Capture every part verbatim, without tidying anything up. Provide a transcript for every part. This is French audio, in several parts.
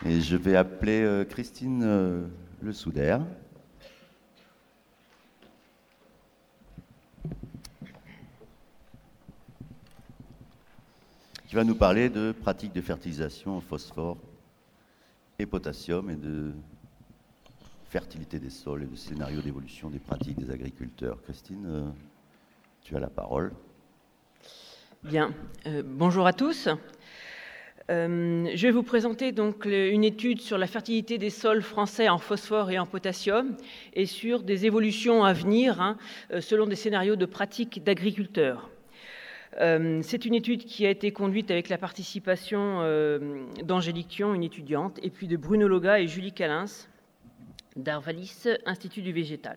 Et je vais appeler euh, Christine euh, Le Souder. Qui va nous parler de pratiques de fertilisation en phosphore et potassium et de fertilité des sols et de scénarios d'évolution des pratiques des agriculteurs. Christine, euh, tu as la parole. Bien, euh, bonjour à tous. Euh, je vais vous présenter donc le, une étude sur la fertilité des sols français en phosphore et en potassium et sur des évolutions à venir hein, selon des scénarios de pratiques d'agriculteurs. Euh, c'est une étude qui a été conduite avec la participation euh, d'Angélique Thion, une étudiante, et puis de Bruno Loga et Julie Calins d'Arvalis, Institut du végétal.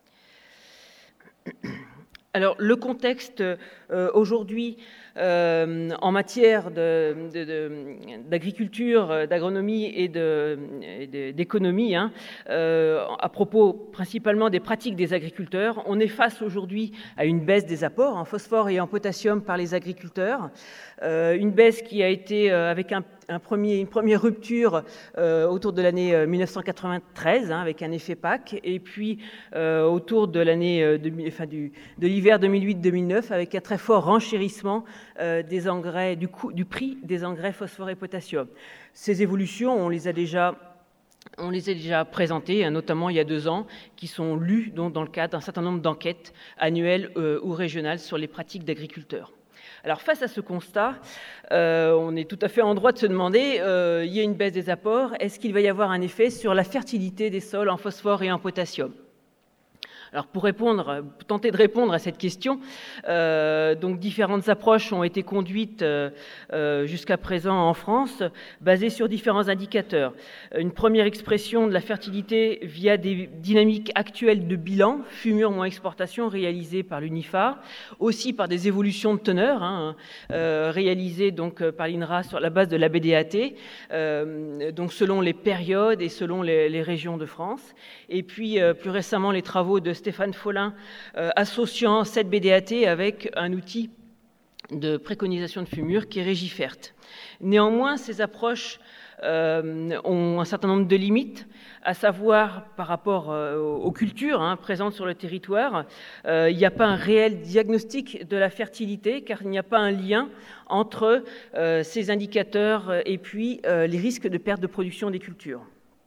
Alors, le contexte euh, aujourd'hui euh, en matière de, de, de, d'agriculture, d'agronomie et, de, et de, d'économie, hein, euh, à propos principalement des pratiques des agriculteurs, on est face aujourd'hui à une baisse des apports en phosphore et en potassium par les agriculteurs, euh, une baisse qui a été euh, avec un Un premier, une première rupture euh, autour de l'année mille neuf cent quatre-vingt-treize, hein, avec un effet P A C, et puis euh, autour de l'année, euh, de, enfin, du, de l'hiver deux mille huit deux mille neuf, avec un très fort renchérissement euh, des engrais, du, coût, du prix des engrais phosphore et potassium. Ces évolutions, on les a déjà On les a déjà présentées, notamment il y a deux ans, qui sont lues donc, dans le cadre d'un certain nombre d'enquêtes annuelles euh, ou régionales sur les pratiques d'agriculteurs. Alors face à ce constat, euh, on est tout à fait en droit de se demander, euh, il y a une baisse des apports, est-ce qu'il va y avoir un effet sur la fertilité des sols en phosphore et en potassium ? Alors pour répondre, pour tenter de répondre à cette question, euh, donc différentes approches ont été conduites euh, euh, jusqu'à présent en France, basées sur différents indicateurs. Une première expression de la fertilité via des dynamiques actuelles de bilan, fumure moins exportation, réalisées par l'UNIFA, aussi par des évolutions de teneur, hein, euh, réalisées donc par l'I N R A sur la base de la B D A T, euh, donc selon les périodes et selon les, les régions de France. Et puis euh, plus récemment les travaux de Stéphane Follin, euh, associant cette B D A T avec un outil de préconisation de fumure qui est Régifert. Néanmoins, ces approches euh, ont un certain nombre de limites, à savoir par rapport euh, aux cultures hein, présentes sur le territoire. Euh, il n'y a pas un réel diagnostic de la fertilité, car il n'y a pas un lien entre euh, ces indicateurs et puis euh, les risques de perte de production des cultures.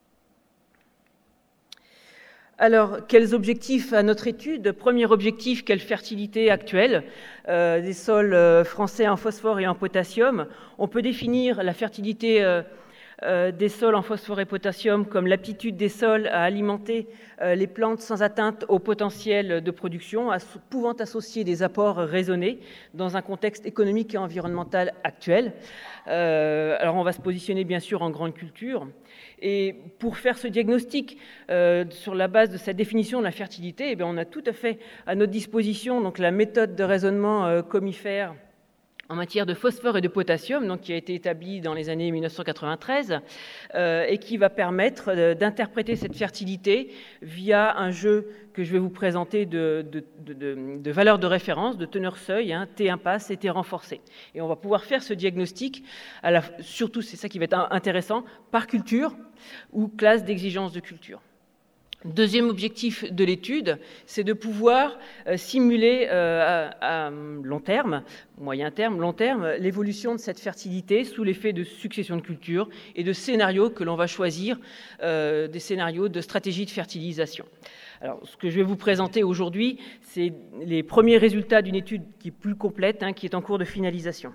Alors, quels objectifs à notre étude ? Premier objectif, quelle fertilité actuelle euh, des sols euh, français en phosphore et en potassium. On peut définir la fertilité euh, euh, des sols en phosphore et potassium comme l'aptitude des sols à alimenter euh, les plantes sans atteinte au potentiel de production, as- pouvant associer des apports raisonnés dans un contexte économique et environnemental actuel. Euh, alors, on va se positionner bien sûr en grande culture. Et pour faire ce diagnostic euh, sur la base de cette définition de la fertilité, eh bien, on a tout à fait à notre disposition donc, la méthode de raisonnement euh, comifère en matière de phosphore et de potassium, donc, qui a été établie dans les années mille neuf cent quatre-vingt-treize euh, et qui va permettre euh, d'interpréter cette fertilité via un jeu que je vais vous présenter de, de, de, de, de valeurs de référence, de teneur seuil, hein, T impasse et T renforcé. Et on va pouvoir faire ce diagnostic, à la, surtout c'est ça qui va être intéressant, par culture ou classe d'exigence de culture. Deuxième objectif de l'étude, c'est de pouvoir euh, simuler euh, à, à long terme, moyen terme, long terme, l'évolution de cette fertilité sous l'effet de succession de cultures et de scénarios que l'on va choisir, euh, des scénarios de stratégie de fertilisation. Alors, ce que je vais vous présenter aujourd'hui, c'est les premiers résultats d'une étude qui est plus complète, hein, qui est en cours de finalisation.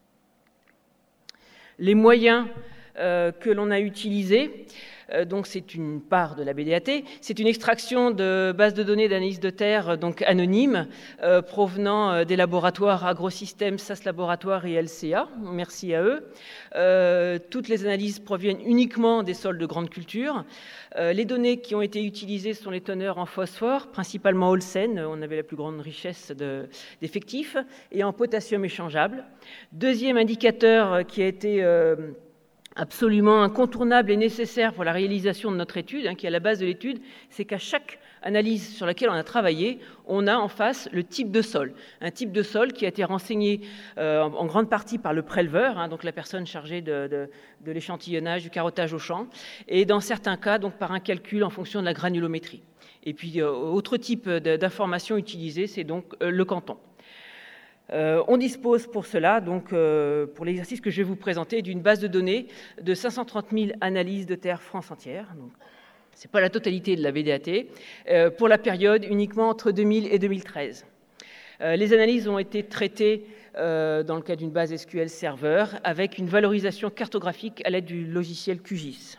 Les moyens euh, que l'on a utilisés, euh, donc c'est une part de la B D A T, c'est une extraction de bases de données d'analyse de terre donc anonymes euh, provenant euh, des laboratoires Agrosystèmes, S A S Laboratoire et L C A. Merci à eux. Euh, toutes les analyses proviennent uniquement des sols de grande culture. Euh, les données qui ont été utilisées sont les teneurs en phosphore, principalement Olsen, on avait la plus grande richesse de, d'effectifs, et en potassium échangeable. Deuxième indicateur qui a été euh, absolument incontournable et nécessaire pour la réalisation de notre étude, hein, qui est à la base de l'étude, c'est qu'à chaque analyse sur laquelle on a travaillé, on a en face le type de sol. Un type de sol qui a été renseigné euh, en, en grande partie par le préleveur, hein, donc la personne chargée de, de, de l'échantillonnage, du carottage au champ, et dans certains cas, donc par un calcul en fonction de la granulométrie. Et puis, euh, autre type d'information utilisée, c'est donc euh, le canton. Euh, on dispose pour cela, donc euh, pour l'exercice que je vais vous présenter, d'une base de données de cinq cent trente mille analyses de terre France entière. Ce n'est pas la totalité de la B D A T, euh, pour la période uniquement entre deux mille et deux mille treize. Euh, les analyses ont été traitées euh, dans le cadre d'une base S Q L Server avec une valorisation cartographique à l'aide du logiciel Q G I S.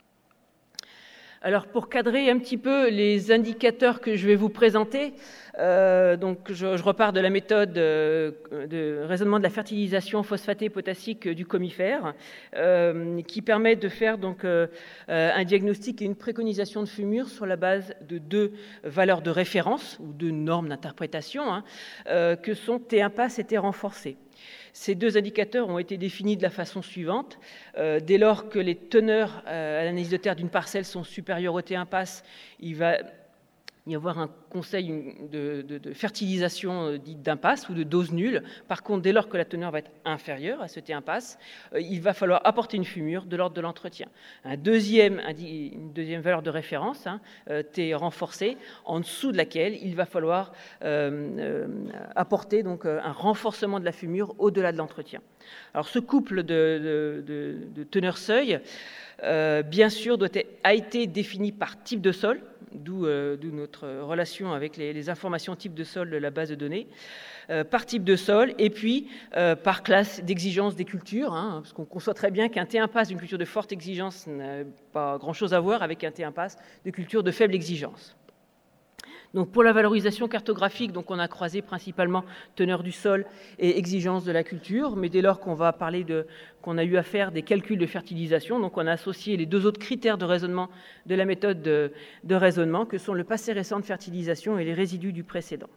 Alors, pour cadrer un petit peu les indicateurs que je vais vous présenter, euh, donc je, je repars de la méthode euh, de raisonnement de la fertilisation phosphatée potassique du comifère, euh, qui permet de faire donc euh, un diagnostic et une préconisation de fumure sur la base de deux valeurs de référence ou deux normes d'interprétation, hein, euh, que sont T un pass et T renforcé. Ces deux indicateurs ont été définis de la façon suivante. Euh, dès lors que les teneurs euh, à l'analyse de terre d'une parcelle sont supérieures au T un pass, il va y avoir un conseil de, de, de fertilisation euh, dite d'impasse ou de dose nulle. Par contre, dès lors que la teneur va être inférieure à ce T un pass, euh, il va falloir apporter une fumure de l'ordre de l'entretien. Un deuxième, une deuxième valeur de référence, hein, euh, T renforcé, en dessous de laquelle il va falloir euh, euh, apporter donc, euh, un renforcement de la fumure au-delà de l'entretien. Alors ce couple de, de, de, de teneurs seuil, euh, bien sûr, doit être, a été défini par type de sol, d'où euh, notre relation avec les, les informations type de sol de la base de données, euh, par type de sol, et puis euh, par classe d'exigence des cultures, hein, parce qu'on conçoit très bien qu'un T un pass d'une culture de forte exigence n'a pas grand-chose à voir avec un T un pass de culture de faible exigence. Donc pour la valorisation cartographique, donc on a croisé principalement teneur du sol et exigence de la culture, mais dès lors qu'on va parler de qu'on a eu à faire des calculs de fertilisation, donc on a associé les deux autres critères de raisonnement de la méthode de, de raisonnement, que sont le passé récent de fertilisation et les résidus du précédent.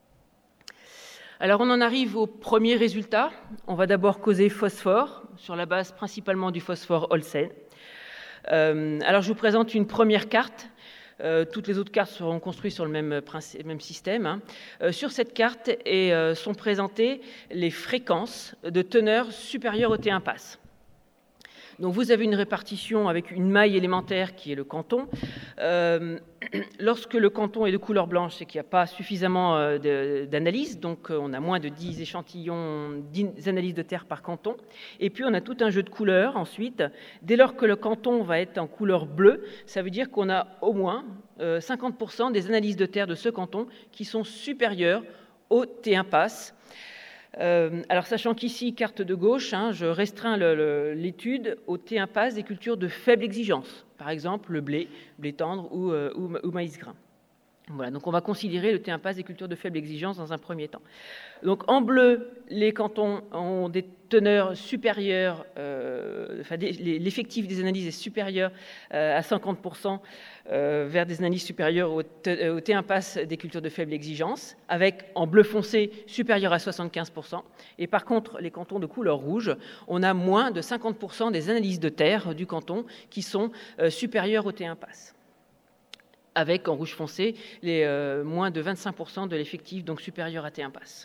Alors on en arrive au premier résultat. On va d'abord causer phosphore, sur la base principalement du phosphore Olsen. Euh, alors je vous présente une première carte. Euh, toutes les autres cartes seront construites sur le même, principe, même système. Hein. Euh, sur cette carte et, euh, sont présentées les fréquences de teneur supérieure au T un pass. Donc vous avez une répartition avec une maille élémentaire qui est le canton. Euh, lorsque le canton est de couleur blanche, c'est qu'il n'y a pas suffisamment euh, d'analyses, donc euh, on a moins de dix échantillons, dix analyses de terre par canton. Et puis on a tout un jeu de couleurs ensuite. Dès lors que le canton va être en couleur bleue, ça veut dire qu'on a au moins euh, cinquante pour cent des analyses de terre de ce canton qui sont supérieures au T un pass. Euh, alors, sachant qu'ici, carte de gauche, hein, je restreins l'étude au T un pass des cultures de faible exigence, par exemple le blé, blé tendre ou, euh, ou, ou maïs grain. Voilà, donc on va considérer le T un pass des cultures de faible exigence dans un premier temps. Donc en bleu, les cantons ont des teneurs supérieures, euh, enfin l'effectif des analyses est supérieur euh, à cinquante pour cent euh, vers des analyses supérieures au, au T un pass des cultures de faible exigence, avec en bleu foncé supérieur à soixante-quinze pour cent. Et par contre, les cantons de couleur rouge, on a moins de cinquante pour cent des analyses de terre du canton qui sont euh, supérieures au T un pass. Avec, en rouge foncé, les, euh, moins de vingt-cinq pour cent de l'effectif, donc supérieur à T un pass.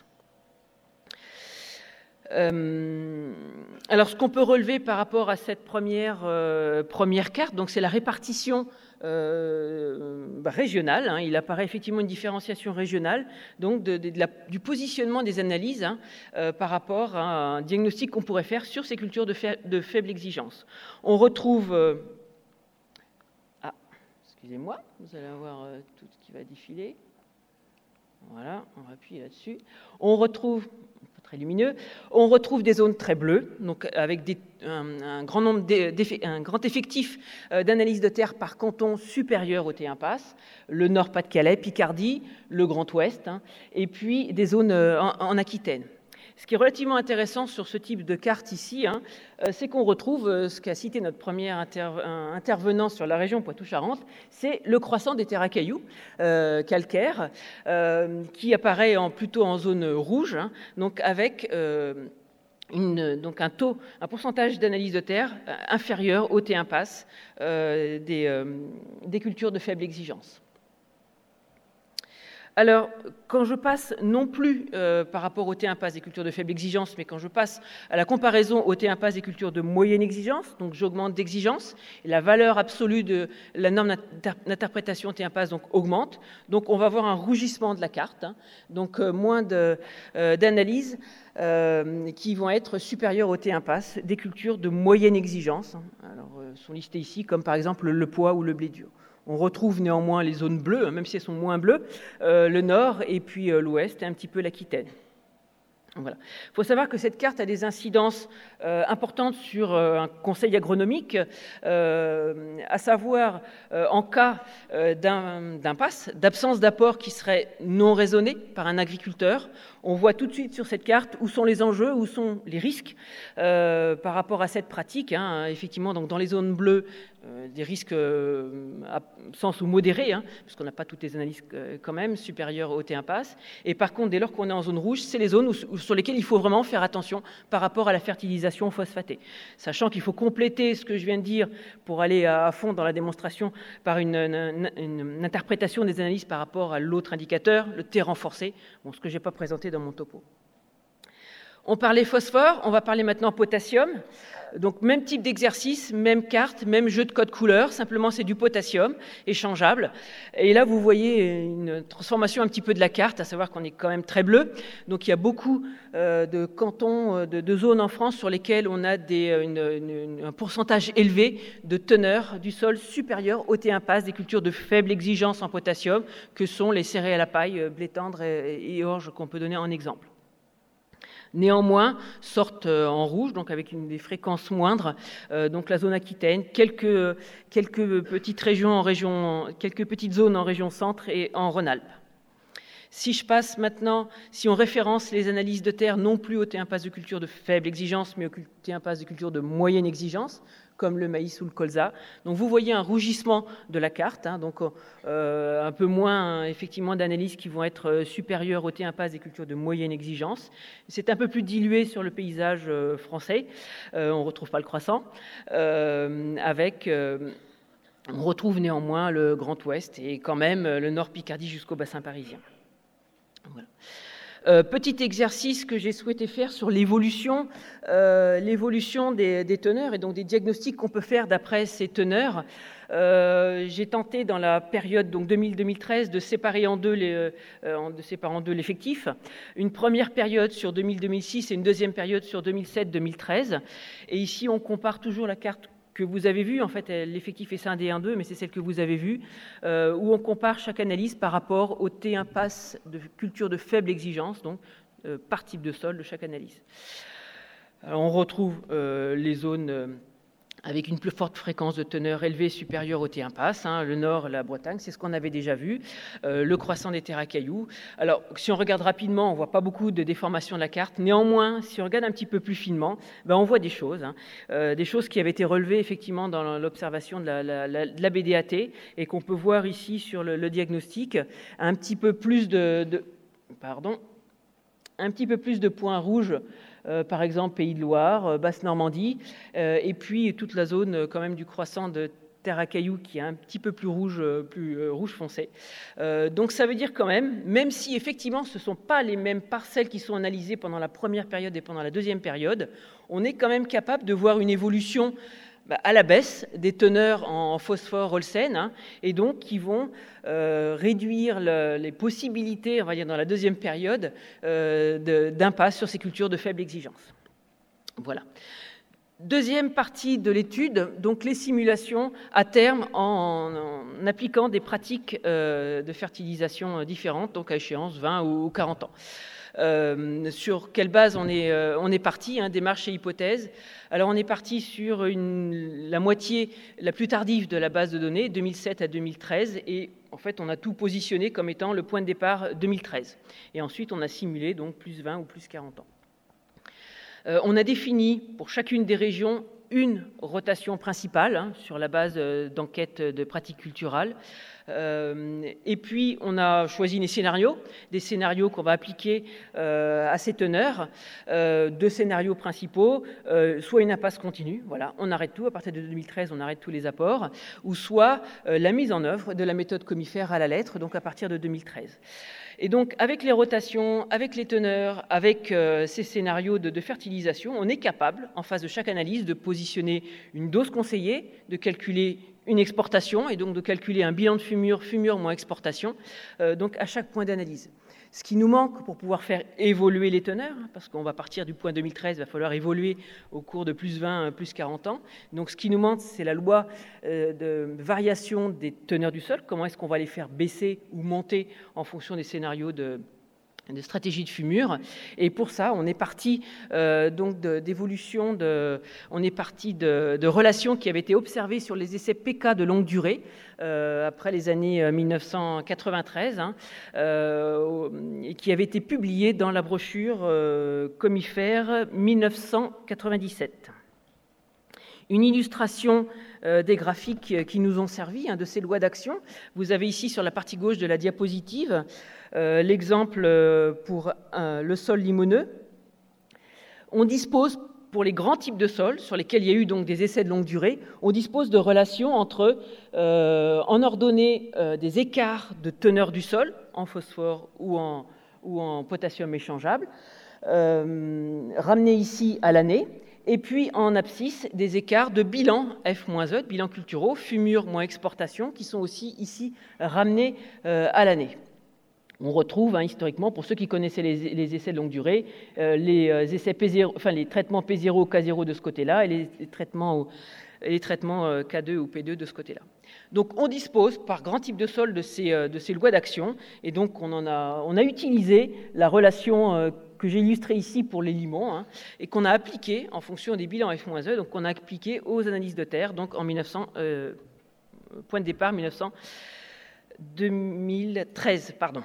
Euh, alors, ce qu'on peut relever par rapport à cette première, euh, première carte, donc c'est la répartition euh, bah, régionale. Hein, il apparaît effectivement une différenciation régionale, donc de, de, de la, du positionnement des analyses hein, euh, par rapport à un diagnostic qu'on pourrait faire sur ces cultures de, fa de faible exigence. On retrouve... Euh, Excusez-moi, vous allez avoir euh, tout ce qui va défiler. Voilà, on va appuyer là-dessus. On retrouve, pas très lumineux, on retrouve des zones très bleues, donc avec des, un, un grand nombre un grand effectif euh, d'analyse de terre par canton supérieur au T un pass, le Nord-Pas-de-Calais, Picardie, le Grand Ouest, hein, et puis des zones euh, en, en Aquitaine. Ce qui est relativement intéressant sur ce type de carte ici, hein, c'est qu'on retrouve euh, ce qu'a cité notre premier inter intervenant sur la région Poitou-Charentes, c'est le croissant des terres à cailloux euh, calcaires, euh, qui apparaît en, plutôt en zone rouge, hein, donc avec euh, une, donc un taux, un pourcentage d'analyse de terre inférieur au T impasse euh, des, euh, des cultures de faible exigence. Alors, quand je passe non plus euh, par rapport au T impasse des cultures de faible exigence, mais quand je passe à la comparaison au T impasse des cultures de moyenne exigence, donc j'augmente d'exigence, et la valeur absolue de la norme d'interprétation T impasse donc augmente, donc on va avoir un rougissement de la carte, hein, donc euh, moins de, euh, d'analyses euh, qui vont être supérieures au T impasse des cultures de moyenne exigence. Alors, euh, sont listées ici comme par exemple le pois ou le blé dur. On retrouve néanmoins les zones bleues, même si elles sont moins bleues, euh, le nord et puis euh, l'ouest et un petit peu l'Aquitaine. Voilà. Il faut savoir que cette carte a des incidences euh, importantes sur euh, un conseil agronomique, euh, à savoir euh, en cas euh, d'un, d'impasse, d'absence d'apport qui serait non raisonné par un agriculteur. On voit tout de suite sur cette carte où sont les enjeux, où sont les risques euh, par rapport à cette pratique. Hein. Effectivement, donc dans les zones bleues, euh, des risques euh, à sens ou modérés, hein, parce qu'on n'a pas toutes les analyses euh, quand même supérieures au T impasse. Et par contre, dès lors qu'on est en zone rouge, c'est les zones où, où, sur lesquelles il faut vraiment faire attention par rapport à la fertilisation phosphatée. Sachant qu'il faut compléter ce que je viens de dire pour aller à fond dans la démonstration par une, une, une, une interprétation des analyses par rapport à l'autre indicateur, le T renforcé, bon, ce que je n'ai pas présenté dans mon topo. On parlait phosphore, on va parler maintenant potassium. Donc même type d'exercice, même carte, même jeu de code couleur, simplement c'est du potassium échangeable. Et là vous voyez une transformation un petit peu de la carte, à savoir qu'on est quand même très bleu. Donc il y a beaucoup euh, de cantons, de, de zones en France sur lesquelles on a des, une, une, un pourcentage élevé de teneur du sol supérieur au T impasse des cultures de faible exigence en potassium, que sont les céréales à paille, blé tendre et, et orge qu'on peut donner en exemple. Néanmoins, sortent en rouge, donc avec une, des fréquences moindres, euh, donc la zone Aquitaine, quelques, quelques petites régions en région, quelques petites zones en région centre et en Rhône-Alpes. Si je passe maintenant, si on référence les analyses de terre non plus au T impasse de culture de faible exigence, mais au T impasse de culture de moyenne exigence, comme le maïs ou le colza. Donc vous voyez un rougissement de la carte, hein, donc euh, un peu moins effectivement d'analyses qui vont être supérieures au T impasse des cultures de moyenne exigence. C'est un peu plus dilué sur le paysage euh, français. Euh, on ne retrouve pas le croissant. Euh, avec, euh, on retrouve néanmoins le Grand Ouest et quand même le Nord Picardie jusqu'au bassin parisien. Voilà. Euh, petit exercice que j'ai souhaité faire sur l'évolution, euh, l'évolution des, des teneurs et donc des diagnostics qu'on peut faire d'après ces teneurs. Euh, j'ai tenté dans la période donc deux mille à deux mille treize de séparer en deux, les, euh, de séparer en deux l'effectif. Une première période sur deux mille à deux mille six et une deuxième période sur deux mille sept à deux mille treize. Et ici, on compare toujours la carte que vous avez vue, en fait, l'effectif est scindé en deux, mais c'est celle que vous avez vue, euh, où on compare chaque analyse par rapport au T impasse de culture de faible exigence, donc euh, par type de sol de chaque analyse. Alors, on retrouve euh, les zones euh, avec une plus forte fréquence de teneur élevée supérieure au T impasse, hein, le Nord, la Bretagne, c'est ce qu'on avait déjà vu, euh, le croissant des terres à cailloux. Alors, si on regarde rapidement, on ne voit pas beaucoup de déformation de la carte. Néanmoins, si on regarde un petit peu plus finement, ben, on voit des choses, hein, euh, des choses qui avaient été relevées effectivement dans l'observation de la, la, la, de la B D A T et qu'on peut voir ici sur le, le diagnostic, un petit peu plus de, de pardon, un petit peu plus de points rouges. Euh, par exemple Pays de Loire, euh, Basse-Normandie, euh, et puis toute la zone euh, quand même du croissant de terre à cailloux qui est un petit peu plus rouge, euh, plus euh, rouge foncé. Euh, donc ça veut dire quand même, même si effectivement ce ne sont pas les mêmes parcelles qui sont analysées pendant la première période et pendant la deuxième période, on est quand même capable de voir une évolution bah, à la baisse des teneurs en phosphore Olsen, hein, et donc qui vont euh, réduire le, les possibilités, on va dire dans la deuxième période, euh, de, d'impasse sur ces cultures de faible exigence. Voilà. Deuxième partie de l'étude, donc les simulations à terme en, en appliquant des pratiques euh, de fertilisation différentes, donc à échéance vingt ou quarante ans. Euh, sur quelle base on est, euh, on est parti, hein, démarche et hypothèse. Alors on est parti sur une, la moitié la plus tardive de la base de données, deux mille sept à deux mille treize, et en fait on a tout positionné comme étant le point de départ deux mille treize. Et ensuite on a simulé donc plus vingt ou plus quarante ans. Euh, on a défini pour chacune des régions une rotation principale hein, sur la base euh, d'enquêtes de pratiques culturales. Euh, et puis, on a choisi des scénarios, des scénarios qu'on va appliquer euh, à ces teneurs, euh, deux scénarios principaux, euh, soit une impasse continue, voilà, on arrête tout, à partir de deux mille treize, on arrête tous les apports, ou soit euh, la mise en œuvre de la méthode Commiphère à la lettre, donc à partir de deux mille treize. Et donc, avec les rotations, avec les teneurs, avec euh, ces scénarios de, de fertilisation, on est capable, en phase de chaque analyse, de positionner une dose conseillée, de calculer une exportation et donc de calculer un bilan de fumure, fumure moins exportation, euh, donc à chaque point d'analyse. Ce qui nous manque pour pouvoir faire évoluer les teneurs, parce qu'on va partir du point deux mille treize, il va falloir évoluer au cours de plus vingt, plus quarante ans. Donc ce qui nous manque, c'est la loi euh, de variation des teneurs du sol. Comment est-ce qu'on va les faire baisser ou monter en fonction des scénarios de de stratégie de fumure, et pour ça on est parti euh, donc de, d'évolution de, on est parti de, de relations qui avaient été observées sur les essais P K de longue durée euh, après les années mille neuf cent quatre-vingt-treize hein, euh, et qui avaient été publiées dans la brochure euh, Commiphère mille neuf cent quatre-vingt-dix-sept. Une illustration euh, des graphiques qui nous ont servi hein, de ces lois d'action. Vous avez ici sur la partie gauche de la diapositive euh, l'exemple euh, pour euh, le sol limoneux. On dispose, pour les grands types de sols, sur lesquels il y a eu donc des essais de longue durée, on dispose de relations entre, euh, en ordonnée, euh, des écarts de teneur du sol, en phosphore ou en, ou en potassium échangeable, euh, ramenés ici à l'année, et puis en abscisse, des écarts de bilan F-E, bilan culturaux, fumure moins exportation, qui sont aussi ici ramenés euh, à l'année. On retrouve hein, historiquement, pour ceux qui connaissaient les, les essais de longue durée, euh, les, euh, essais P zéro, enfin, les traitements P zéro, K zéro de ce côté-là et les, les traitements, les traitements euh, K deux ou P deux de ce côté-là. Donc on dispose par grand type de sol de ces, euh, de ces lois d'action, et donc on, en a, on a utilisé la relation euh, que j'ai illustrée ici pour les limons, hein, et qu'on a appliquée en fonction des bilans F-E, donc on a appliqué aux analyses de terre, donc en mille neuf cents, euh, point de départ mille neuf cents, deux mille treize, pardon.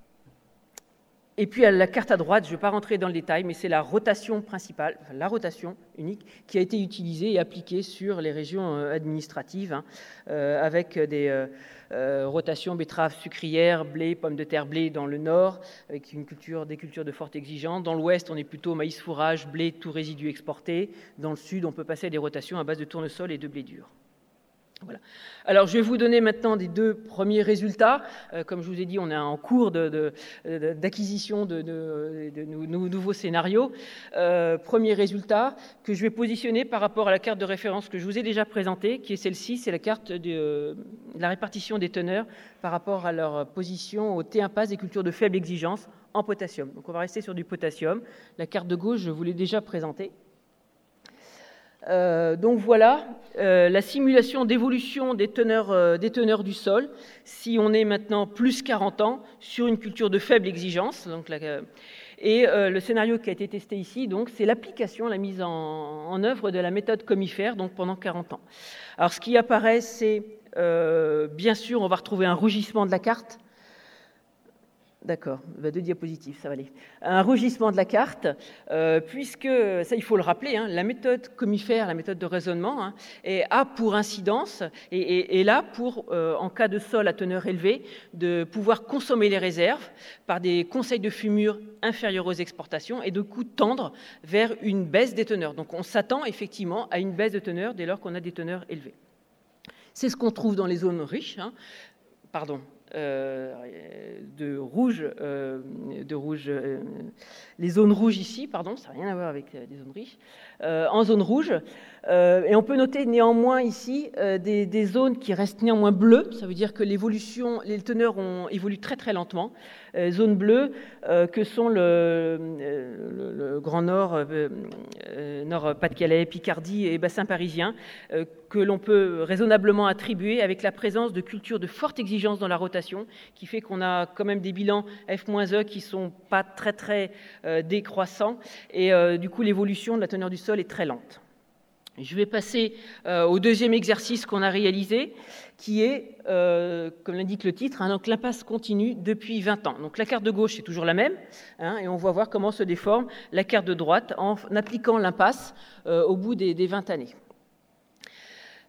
Et puis à la carte à droite, je ne vais pas rentrer dans le détail, mais c'est la rotation principale, enfin, la rotation unique, qui a été utilisée et appliquée sur les régions administratives, hein, euh, avec des euh, euh, rotations betteraves sucrières, blé, pommes de terre, blé dans le nord, avec une culture, des cultures de forte exigence. Dans l'ouest, on est plutôt maïs fourrage, blé, tout résidu exporté. Dans le sud, on peut passer à des rotations à base de tournesol et de blé dur. Voilà. Alors, je vais vous donner maintenant des deux premiers résultats. Euh, comme je vous ai dit, on est en cours de, de, de, d'acquisition de, de, de, de nouveaux scénarios. Euh, premier résultat que je vais positionner par rapport à la carte de référence que je vous ai déjà présentée, qui est celle-ci, c'est la carte de, de la répartition des teneurs par rapport à leur position au T impasse des cultures de faible exigence en potassium. Donc, on va rester sur du potassium. La carte de gauche, je vous l'ai déjà présentée. Euh, donc voilà euh, la simulation d'évolution des teneurs, euh, des teneurs du sol si on est maintenant plus quarante ans sur une culture de faible exigence. Donc la, euh, et euh, le scénario qui a été testé ici, donc, c'est l'application, la mise en, en œuvre de la méthode Commiphère donc pendant quarante ans. Alors ce qui apparaît, c'est euh, bien sûr, on va retrouver un rougissement de la carte. D'accord, deux diapositives, ça va aller. Un rougissement de la carte, euh, puisque, ça il faut le rappeler, hein, la méthode Commiphère, la méthode de raisonnement, hein, est, a pour incidence, et, et, et là pour, euh, en cas de sol à teneur élevée, de pouvoir consommer les réserves par des conseils de fumure inférieurs aux exportations et de coup tendre vers une baisse des teneurs. Donc on s'attend effectivement à une baisse de teneur dès lors qu'on a des teneurs élevées. C'est ce qu'on trouve dans les zones riches, hein, pardon, Euh, de rouge, euh, de rouge euh, les zones rouges ici, pardon, ça n'a rien à voir avec euh, les zones riches, euh, en zone rouge. Euh, et on peut noter néanmoins ici euh, des, des zones qui restent néanmoins bleues, ça veut dire que l'évolution, les teneurs ont évolué très très lentement. Euh, zones bleues euh, que sont le, le, le Grand Nord, euh, euh, Nord-Pas-de-Calais, Picardie et bassin parisien, euh, que l'on peut raisonnablement attribuer avec la présence de cultures de forte exigence dans la rotation, qui fait qu'on a quand même des bilans F-E qui sont pas très très euh, décroissants, et euh, du coup l'évolution de la teneur du sol est très lente. Je vais passer euh, au deuxième exercice qu'on a réalisé, qui est, euh, comme l'indique le titre, hein, donc l'impasse continue depuis vingt ans. Donc la carte de gauche est toujours la même, hein, et on va voir comment se déforme la carte de droite en appliquant l'impasse euh, au bout des, des vingt années.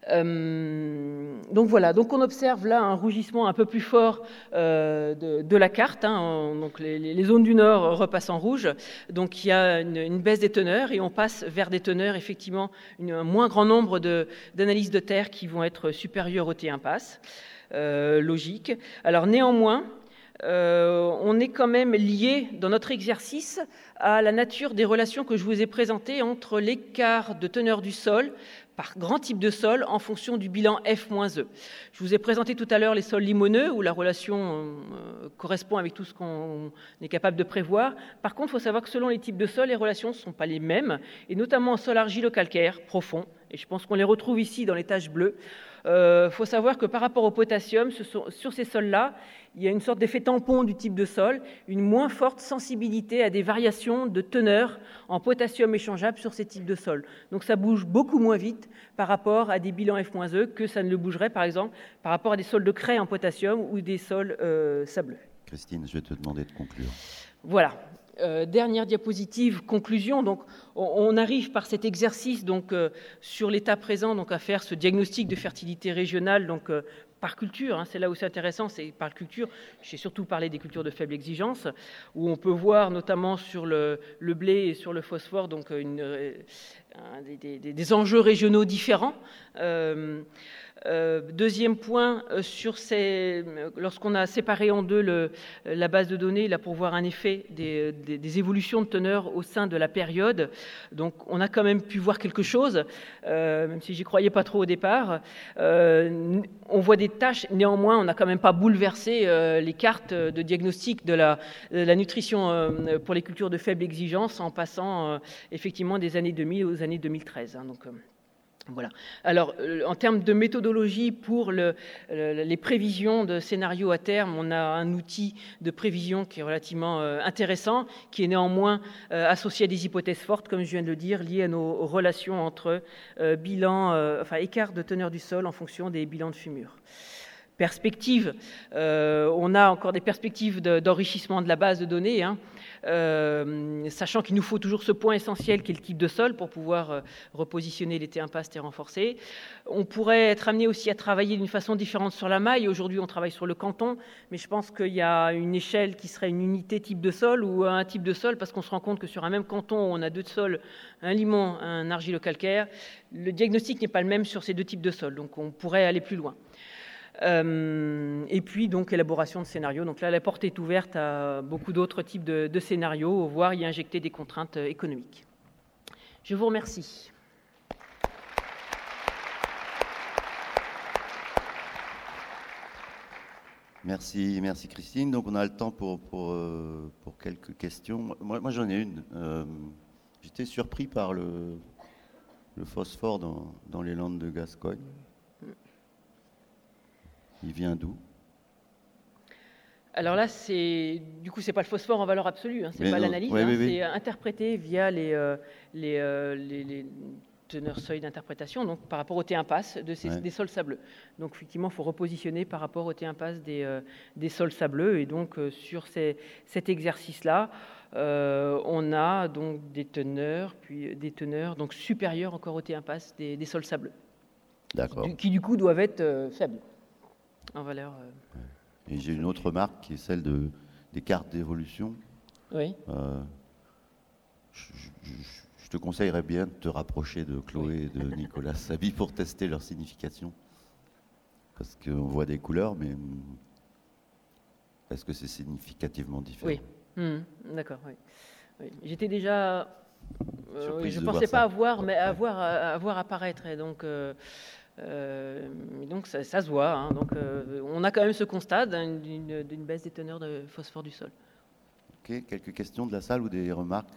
Euh, donc voilà, donc on observe là un rougissement un peu plus fort euh, de, de la carte, hein, on, donc les, les zones du nord repassent en rouge, donc il y a une, une baisse des teneurs et on passe vers des teneurs effectivement une, un moins grand nombre de, d'analyses de terre qui vont être supérieures au T impasse, euh, logique. Alors néanmoins, Euh, on est quand même lié dans notre exercice à la nature des relations que je vous ai présentées entre l'écart de teneur du sol par grand type de sol en fonction du bilan F moins E. Je vous ai présenté tout à l'heure les sols limoneux où la relation euh, correspond avec tout ce qu'on est capable de prévoir. Par contre, il faut savoir que selon les types de sols, les relations ne sont pas les mêmes, et notamment en sol argilo-calcaire profond, et je pense qu'on les retrouve ici dans les taches bleues. Il euh, faut savoir que par rapport au potassium, ce sont, sur ces sols-là, il y a une sorte d'effet tampon du type de sol, une moins forte sensibilité à des variations de teneur en potassium échangeable sur ces types de sols. Donc ça bouge beaucoup moins vite par rapport à des bilans F moins E que ça ne le bougerait par exemple par rapport à des sols de craie en potassium ou des sols euh, sableux. Christine, je vais te demander de conclure. Voilà. Euh, dernière diapositive, conclusion. Donc, on, on arrive par cet exercice donc euh, sur l'état présent donc à faire ce diagnostic de fertilité régionale donc euh, par culture. Hein, c'est là où c'est intéressant, c'est par culture. J'ai surtout parlé des cultures de faible exigence, où on peut voir notamment sur le, le blé et sur le phosphore donc une, euh, des, des, des enjeux régionaux différents. Euh, Euh, deuxième point, euh, sur ces, lorsqu'on a séparé en deux le, la base de données, là pour voir un effet des, des, des évolutions de teneur au sein de la période, donc on a quand même pu voir quelque chose, euh, même si j'y croyais pas trop au départ. Euh, on voit des tâches, néanmoins on n'a quand même pas bouleversé euh, les cartes de diagnostic de la, de la nutrition euh, pour les cultures de faible exigence en passant euh, effectivement des années deux mille aux années deux mille treize. Hein, donc, euh, Voilà. Alors, euh, en termes de méthodologie pour le, le, les prévisions de scénarios à terme, on a un outil de prévision qui est relativement euh, intéressant, qui est néanmoins euh, associé à des hypothèses fortes, comme je viens de le dire, liées à nos relations entre euh, bilan, euh, enfin écart de teneur du sol en fonction des bilans de fumure. Perspectives, euh, on a encore des perspectives de, d'enrichissement de la base de données, hein, euh, sachant qu'il nous faut toujours ce point essentiel qui est le type de sol pour pouvoir euh, repositionner les T impasses, T renforcées. On pourrait être amené aussi à travailler d'une façon différente sur la maille. Aujourd'hui, on travaille sur le canton, mais je pense qu'il y a une échelle qui serait une unité type de sol ou un type de sol, parce qu'on se rend compte que sur un même canton, on a deux sols, un limon, un argilo-calcaire. Le diagnostic n'est pas le même sur ces deux types de sols, donc on pourrait aller plus loin. Euh, et puis donc élaboration de scénarios. Donc là, la porte est ouverte à beaucoup d'autres types de, de scénarios, voire y injecter des contraintes économiques. Je vous remercie. Merci, merci Christine. Donc on a le temps pour, pour, euh, pour quelques questions. Moi, moi j'en ai une. Euh, j'étais surpris par le, le phosphore dans, dans les Landes de Gascogne. Il vient d'où? Alors là, c'est du coup, c'est pas le phosphore en valeur absolue, hein, c'est mais pas non. l'analyse, oui, hein, oui, oui. C'est interprété via les, euh, les, euh, les, les teneurs seuil d'interprétation, donc par rapport au T impasse de ces, ouais. des sols sableux. Donc effectivement, il faut repositionner par rapport au T impasse des, euh, des sols sableux, et donc euh, sur ces, cet exercice-là, euh, on a donc des teneurs, puis des teneurs donc supérieures encore au T impasse des, des sols sableux, D'accord. Qui, qui du coup doivent être euh, faibles. En valeur. Euh... Et j'ai une autre remarque qui est celle de, des cartes d'évolution. Oui. Euh, je, je, je te conseillerais bien de te rapprocher de Chloé oui. et de Nicolas Sabi pour tester leur signification. Parce qu'on voit des couleurs, mais est-ce que c'est significativement différent? Oui, mmh, d'accord. Oui. Oui. J'étais déjà. Euh, oui, je ne pensais pas avoir, mais à voir, à, à voir apparaître. Et donc. Euh, Euh, donc ça, ça se voit, hein. Donc, euh, on a quand même ce constat d'une, d'une baisse des teneurs de phosphore du sol. Ok, quelques questions de la salle ou des remarques?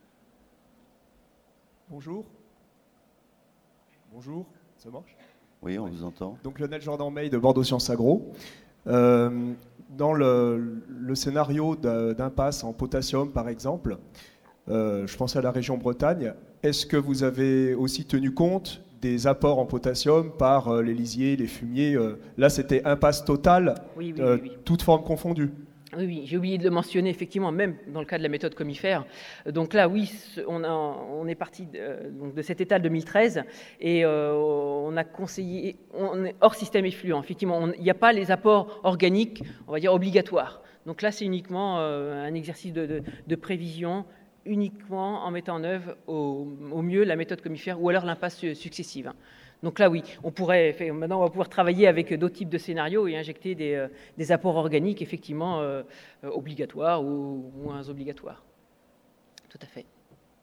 Bonjour. Bonjour, ça marche? Oui, on ouais. vous entend. Donc Lionel Jordan-May de Bordeaux Sciences Agro. Euh, dans le, le scénario d'impasse en potassium, par exemple, euh, je pense à la région Bretagne, est-ce que vous avez aussi tenu compte des apports en potassium par euh, les lisiers, les fumiers? euh, Là, c'était impasse totale, oui, oui, euh, oui, oui. toutes formes confondues. Oui, oui, j'ai oublié de le mentionner, effectivement, même dans le cas de la méthode Comifère. Donc là, oui, on, a, on est parti de, donc de cet état de deux mille treize et euh, on a conseillé, on est hors système effluent. Effectivement, il n'y a pas les apports organiques, on va dire, obligatoires. Donc là, c'est uniquement euh, un exercice de, de, de prévision, uniquement en mettant en œuvre au, au mieux la méthode Comifère ou alors l'impasse successive. Donc là, oui, on pourrait, maintenant, on va pouvoir travailler avec d'autres types de scénarios et injecter des, euh, des apports organiques, effectivement, euh, euh, obligatoires ou moins obligatoires. Tout à fait.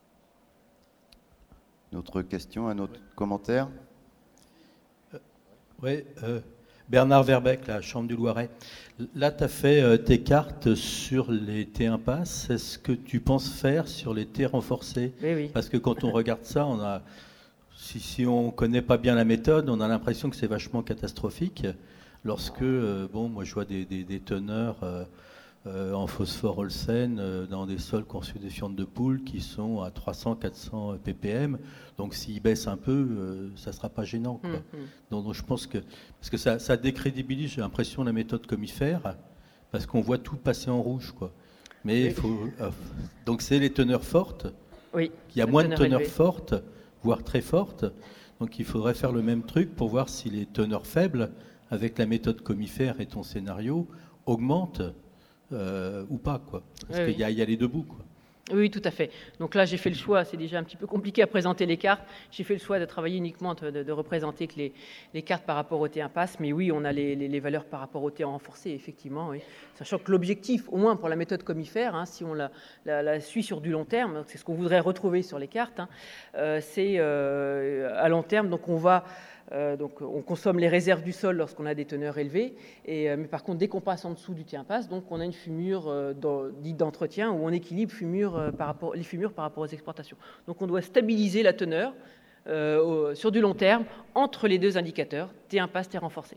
Une autre question, un autre commentaire ? euh, Oui, euh, Bernard Verbeck, la Chambre du Loiret. Là, tu as fait euh, tes cartes sur les T impasses. Est-ce que tu penses faire sur les T renforcés ? Oui, oui. Parce que quand on regarde ça, on a... Si, si on ne connaît pas bien la méthode, on a l'impression que c'est vachement catastrophique. Lorsque, euh, bon, moi je vois des, des, des teneurs euh, euh, en phosphore Olsen euh, dans des sols conçus des fientes de poule qui sont à trois cents à quatre cents ppm. Donc s'ils baissent un peu, euh, ça ne sera pas gênant, quoi. Mm-hmm. Donc, donc je pense que, parce que ça, ça décrédibilise, j'ai l'impression, la méthode Comifère, parce qu'on voit tout passer en rouge, quoi. Mais il faut. Euh, donc c'est les teneurs fortes. Oui. Il y a moins de teneurs élevées. fortes, voire très fortes. Donc il faudrait faire le même truc pour voir si les teneurs faibles, avec la méthode Comifère et ton scénario, augmentent euh, ou pas, quoi. Parce oui, qu'il oui. y, y a les deux bouts, quoi. Oui, tout à fait. Donc là, j'ai fait le choix, c'est déjà un petit peu compliqué à présenter les cartes, j'ai fait le choix de travailler uniquement, de, de, de représenter que les, les cartes par rapport au T impasse, mais oui, on a les, les, les valeurs par rapport au T renforcé, effectivement, oui. Sachant que l'objectif, au moins pour la méthode Comifère, hein, si on la, la, la suit sur du long terme, c'est ce qu'on voudrait retrouver sur les cartes, hein, euh, c'est euh, à long terme, donc on va... Euh, donc on consomme les réserves du sol lorsqu'on a des teneurs élevées, et, euh, mais par contre dès qu'on passe en dessous du T impasse, donc on a une fumure euh, dans, dite d'entretien où on équilibre fumure, euh, par rapport, les fumures par rapport aux exportations. Donc on doit stabiliser la teneur euh, au, sur du long terme entre les deux indicateurs, T impasse, T renforcé.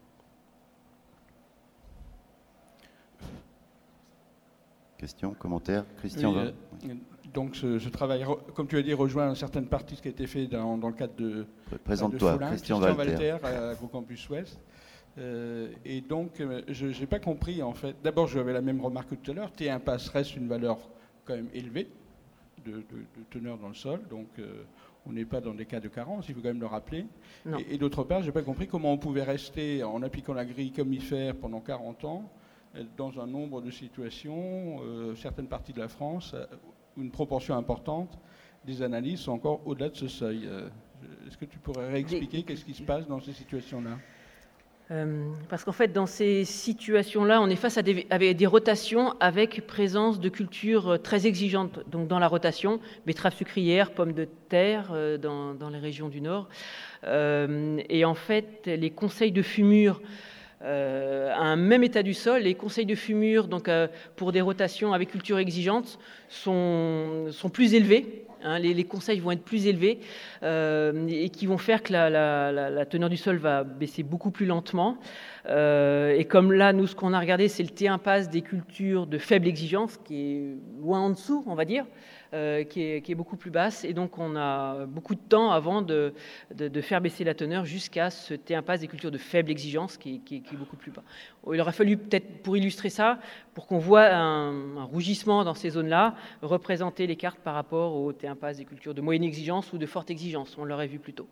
Question, commentaire, Christian. Oui, euh, donc ce, ce travail, comme tu as dit, rejoint certaines parties de ce qui a été fait dans, dans le cadre de Présente-toi, de Foulin, Christian, Christian Walter, Walter à AgroCampus Ouest. Euh, et donc, je n'ai pas compris, en fait. D'abord, j'avais la même remarque que tout à l'heure. T impasse reste une valeur quand même élevée de, de, de teneur dans le sol. Donc, euh, on n'est pas dans des cas de carence, il faut quand même le rappeler. Non. Et, et d'autre part, je n'ai pas compris comment on pouvait rester, en appliquant la grille Comifère pendant quarante ans, dans un nombre de situations, euh, certaines parties de la France, une proportion importante des analyses sont encore au-delà de ce seuil. Euh, est-ce que tu pourrais réexpliquer qu'est-ce qui se passe dans ces situations-là ? euh, Parce qu'en fait, dans ces situations-là, on est face à des, à des rotations avec présence de cultures très exigeantes. Donc dans la rotation, betteraves sucrières, pommes de terre euh, dans, dans les régions du Nord. Euh, et en fait, les conseils de fumure Euh, à un même état du sol, les conseils de fumure donc, euh, pour des rotations avec culture exigeante sont, sont plus élevés. Hein, les, les conseils vont être plus élevés euh, et qui vont faire que la, la, la, la teneur du sol va baisser beaucoup plus lentement. Euh, et comme là, nous, ce qu'on a regardé, c'est le T impasse des cultures de faible exigence, qui est loin en dessous, on va dire, euh, qui, est, qui est beaucoup plus basse. Et donc, on a beaucoup de temps avant de, de, de faire baisser la teneur jusqu'à ce T impasse des cultures de faible exigence, qui, qui, qui est beaucoup plus bas. Il aurait fallu peut-être, pour illustrer ça, pour qu'on voit un, un rougissement dans ces zones-là, représenter les cartes par rapport au T impasse des cultures de moyenne exigence ou de forte exigence. On l'aurait vu plus tôt.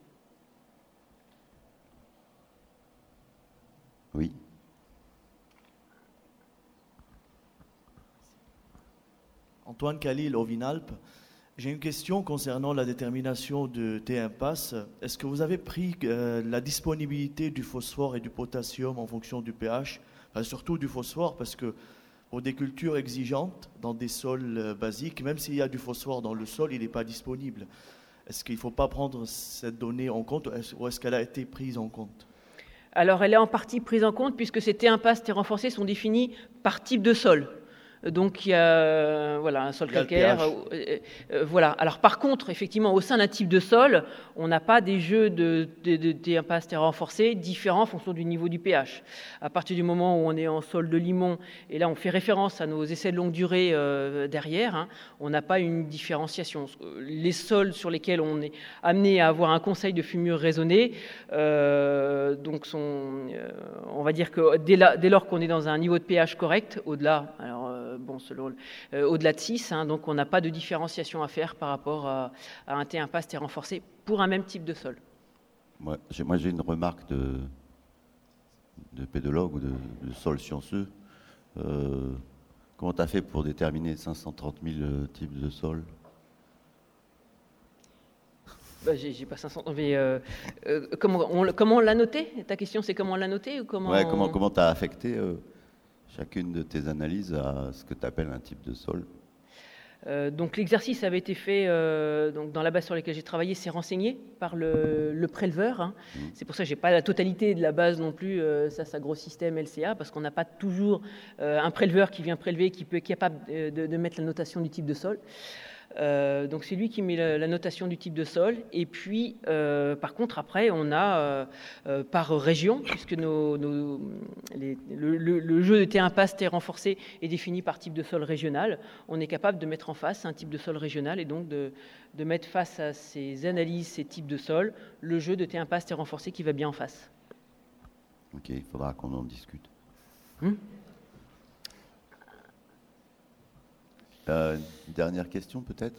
Oui. Antoine Khalil, Ovinalp. J'ai une question concernant la détermination de T impasse. Est-ce que vous avez pris euh, la disponibilité du phosphore et du potassium en fonction du pH, enfin, surtout du phosphore, parce que pour des cultures exigeantes, dans des sols euh, basiques, même s'il y a du phosphore dans le sol, il n'est pas disponible. Est-ce qu'il ne faut pas prendre cette donnée en compte, ou est-ce qu'elle a été prise en compte ? Alors, elle est en partie prise en compte puisque ces T impasse, T renforcés sont définis par type de sol. Donc il y a voilà, un sol Il y a le calcaire. pH. Euh, euh, voilà. Alors par contre, effectivement, au sein d'un type de sol, on n'a pas des jeux de, de, de, de impasse terre renforcée différents en fonction du niveau du pH. À partir du moment où on est en sol de limon, et là on fait référence à nos essais de longue durée euh, derrière, hein, on n'a pas une différenciation. Les sols sur lesquels on est amené à avoir un conseil de fumure raisonnée, euh, donc sont, euh, on va dire que dès, la, dès lors qu'on est dans un niveau de pH correct, au-delà, alors euh, bon, selon, euh, au-delà de six, hein, donc on n'a pas de différenciation à faire par rapport à, à un T impasse T renforcé pour un même type de sol. Moi, j'ai, moi, j'ai une remarque de, de pédologue ou de, de sol scienceux. Euh, comment tu as fait pour déterminer cinq cent trente mille euh, types de sol? Bah, j'ai, j'ai pas cinq cents, mais euh, euh, comment, on, comment on l'a noté? Ta question, c'est comment on l'a noté ou comment? Ouais, comment comment tu as affecté euh, chacune de tes analyses à ce que tu appelles un type de sol? Euh, donc l'exercice avait été fait euh, donc dans la base sur laquelle j'ai travaillé, c'est renseigné par le, le préleveur. Hein. Mmh. C'est pour ça que j'ai pas la totalité de la base non plus. Euh, ça, ça gros système L C A parce qu'on n'a pas toujours euh, un préleveur qui vient prélever, qui peut être capable de, de mettre la notation du type de sol. Euh, donc c'est lui qui met la, la notation du type de sol. Et puis, euh, par contre, après, on a euh, euh, par région, puisque nos, nos, les, le, le, le jeu de T impasse, T renforcé est défini par type de sol régional. On est capable de mettre en face un type de sol régional et donc de, de mettre face à ces analyses, ces types de sol, le jeu de T impasse, T renforcé qui va bien en face. Ok, il faudra qu'on en discute. Hum Euh, une dernière question peut-être.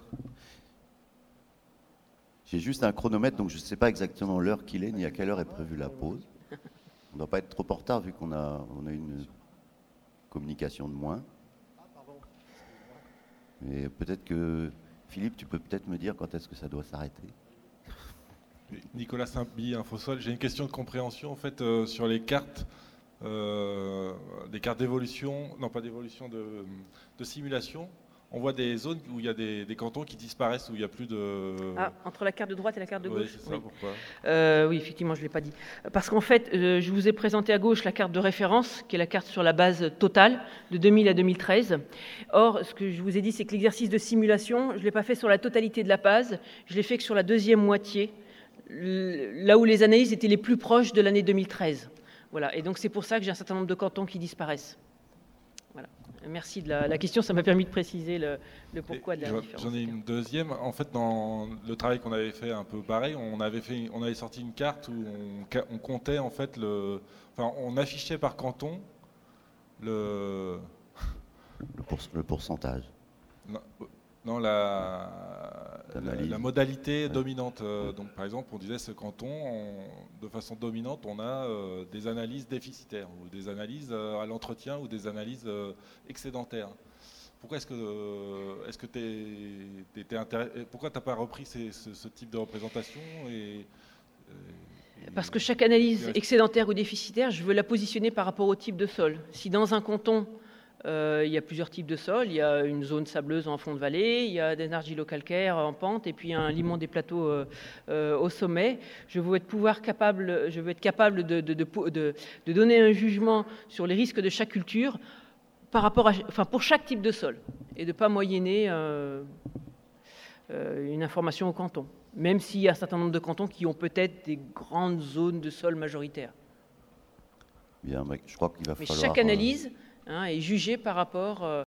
J'ai juste un chronomètre, donc je ne sais pas exactement l'heure qu'il est, ni à quelle heure est prévue la pause. On ne doit pas être trop en retard vu qu'on a, on a une communication de moins. Mais peut-être que, Philippe, tu peux peut-être me dire quand est-ce que ça doit s'arrêter. Nicolas Saint-Billy, Infosol. J'ai une question de compréhension en fait euh, sur les cartes. Euh, des cartes d'évolution, non pas d'évolution, de, de simulation. On voit des zones où il y a des, des cantons qui disparaissent, où il n'y a plus de... Ah, entre la carte de droite et la carte de gauche. Oui, c'est ça, oui. Pourquoi euh, Oui, effectivement, je ne l'ai pas dit. Parce qu'en fait, euh, je vous ai présenté à gauche la carte de référence, qui est la carte sur la base totale, de deux mille à deux mille treize. Or, ce que je vous ai dit, c'est que l'exercice de simulation, je ne l'ai pas fait sur la totalité de la base, je l'ai fait que sur la deuxième moitié, là où les analyses étaient les plus proches de l'année deux mille treize. Voilà. Et donc, c'est pour ça que j'ai un certain nombre de cantons qui disparaissent. Voilà. Merci de la, la question, ça m'a permis de préciser le, le pourquoi de la j'en, différence. J'en ai une deuxième. En fait, dans le travail qu'on avait fait un peu pareil, on avait, fait, on avait sorti une carte où on, on comptait, en fait, le, enfin, on affichait par canton le... Le, pour, le pourcentage. Non, non la, la, la modalité ouais. dominante. Donc, par exemple, on disait ce canton, on, de façon dominante, on a euh, des analyses déficitaires, ou des analyses euh, à l'entretien, ou des analyses euh, excédentaires. Pourquoi est-ce que, euh, est-ce que t'es, t'es, t'es intéressé, pourquoi tu n'as pas repris ces, ce, ce type de représentation et, et, Parce que chaque analyse excédentaire ou déficitaire, je veux la positionner par rapport au type de sol. Si dans un canton, Euh, il y a plusieurs types de sols. Il y a une zone sableuse en fond de vallée, il y a des argilo-calcaires en pente, et puis un limon des plateaux euh, euh, au sommet. Je veux être, pouvoir capable, je veux être capable de, de, de, de, de donner un jugement sur les risques de chaque culture par rapport à, enfin, pour chaque type de sol, et de ne pas moyenner euh, euh, une information au canton, même s'il y a un certain nombre de cantons qui ont peut-être des grandes zones de sol majoritaires. Bien, je crois qu'il va Mais falloir... chaque analyse... Hein, et jugé par rapport euh,